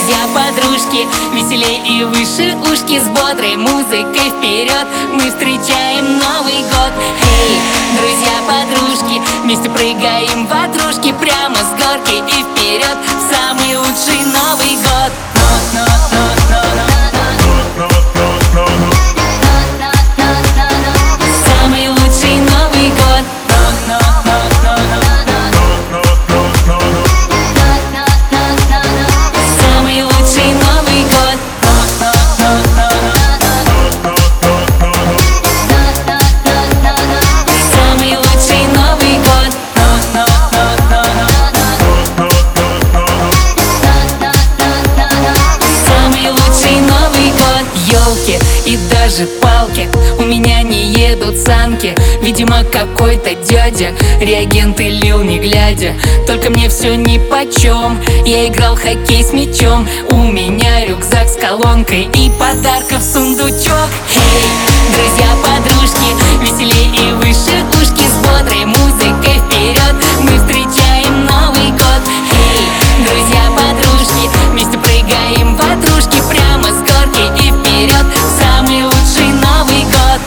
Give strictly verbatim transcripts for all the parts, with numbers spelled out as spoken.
друзья-подружки, веселей и выше ушки, с бодрой музыкой вперед мы встречаем Новый год. Эй, друзья-подружки, вместе прыгаем ватрушки прямо с горки и вперед в самый лучший Новый год. Самый лучший Новый год. Самый лучший Новый год. Самый лучший Новый год. Самый лучший Новый год. Ёлки и даже палки, у меня не едут санки. Видимо, какой-то дядя реагенты лил не глядя. Только мне все нипочем, я играл в хоккей с мячом. У меня рюкзак с колонкой и подарков сундучок. Эй, друзья-подружки, веселей и выше ушки, с бодрой музыкой вперед мы встречаем Новый год. Эй, друзья-подружки, вместе прыгаем ватрушки прямо с горки и вперед в самый лучший Новый год.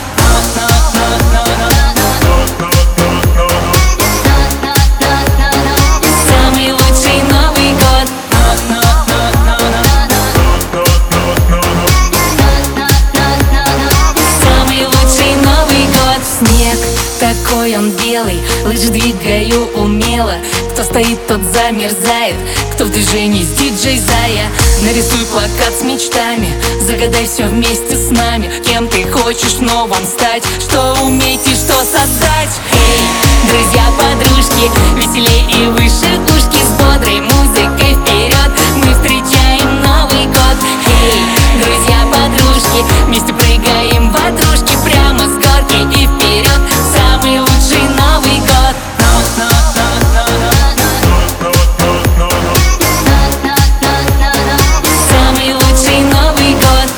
Самый лучший Новый год. Самый лучший Новый год. Снег такой он белый, лыжи двигаю умело. Кто стоит, тот замерзает, кто в движении с диджей Зая. Нарисуй плакат с мечтами, загадай все вместе с нами. Кем ты хочешь в новом стать, что уметь и что создать. Эй, друзья-подружки, веселей и выше ушки, с бодрой музыкой вперед мы встречаем Новый год. Эй, друзья-подружки, вместе прыгаем ватрушки прямо с горки и вперед в самый лучший Новый год. Самый лучший Новый год.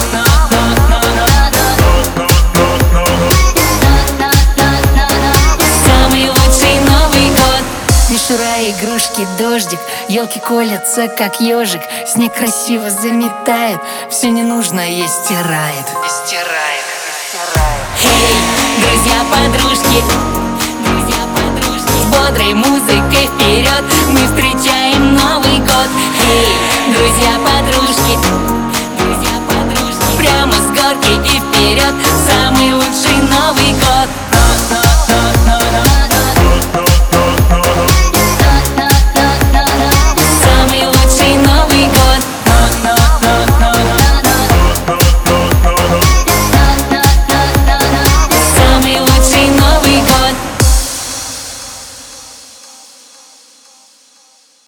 Самый лучший Новый год. Мишура, игрушки, дождик, елки колятся как ежик. Снег красиво заметает, все ненужное стирает. Стирает, стирает. Эй, друзья-подружки, друзья-подружки, с бодрой музыкой вперед мы встречаем